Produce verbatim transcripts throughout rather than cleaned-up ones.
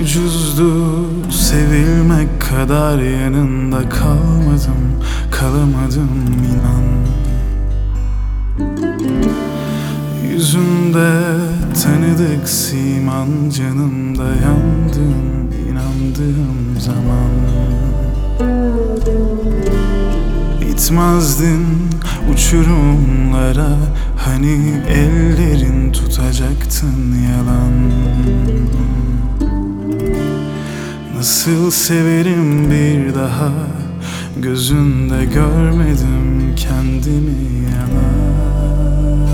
Ucuzdu sevilmek kadar, yanında kalmadım, kalamadım inan. Yüzünde tanıdık siman, canımda yandım, inandığım zaman. İtmezdin uçurumlara, hani ellerin tutacaktın yalan. Nasıl severim bir daha, gözünde görmedim kendimi yanar.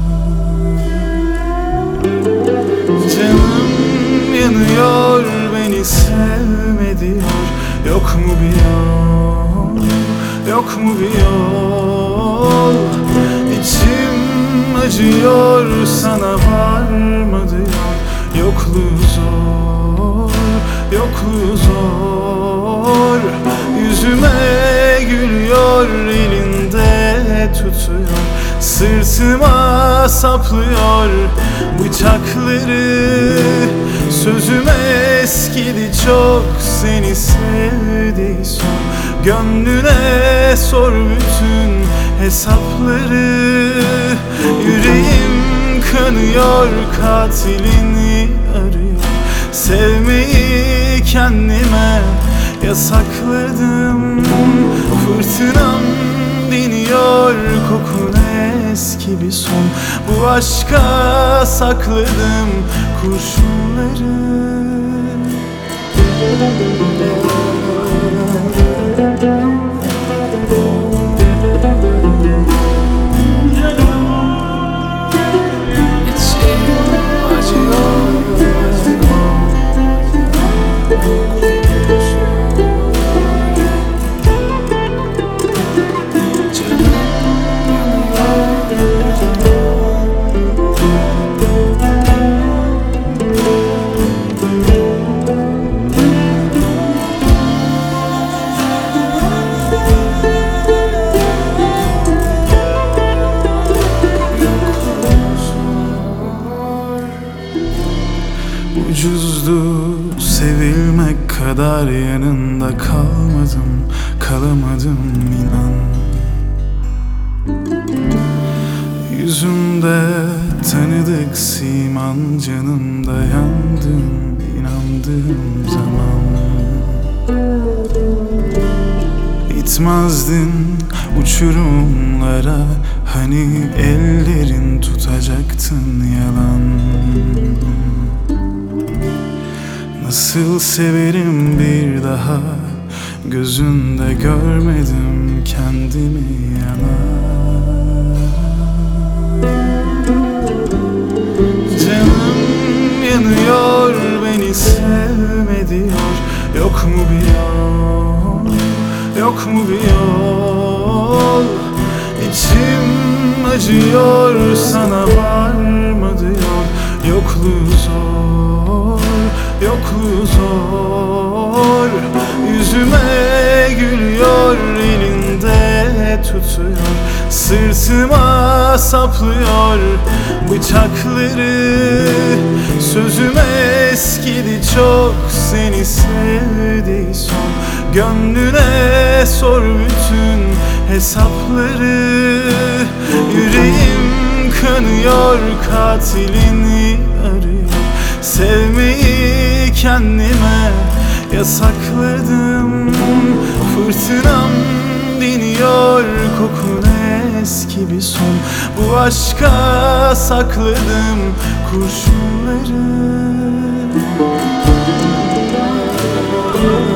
Canım yanıyor, beni sevme diyor. Yok mu bir yol, yok mu bir yol? İçim acıyor, sana var mı diyor. Yokluğu zor, yokluğu zor. Yüzüme gülüyor, elinde tutuyor. Sırtıma saplıyor bıçakları. Sözüme eskidi çok, seni sevdi son. Gönlüne sor bütün hesapları. Yüreğim kanıyor, katilini arıyor. Sevmeyi kendime yasakladım. Fırtınam diniyor, kokun eski bir son. Bu aşka sakladım kurşunları. Ucuzdu sevilmek kadar, yanında kalmadım, kalamadım inan. Yüzümde tanıdık siman, canımda yandım, inandığım zaman. İtmezdin uçurumlara, hani ellerin tutacaktın yalan. Nasıl severim bir daha, gözünde görmedim kendimi yanar. Canım yanıyor, beni sevme diyor. Yok mu bir yol, yok mu bir yol? İçim acıyor, sana var mı diyor. Yokluğu zor, yokluğu zor. Yüzüme gülüyor, elinde tutuyor. Sırtıma saplıyor bıçakları. Sözüme eskidi çok, seni sevdi son. Gönlüne sor bütün hesapları. Yüreğim kanıyor, katilini arıyor. Sevmeyi kendime yasakladım. Fırtınam diniyor, kokun eski bir son. Bu aşka sakladım kurşunları.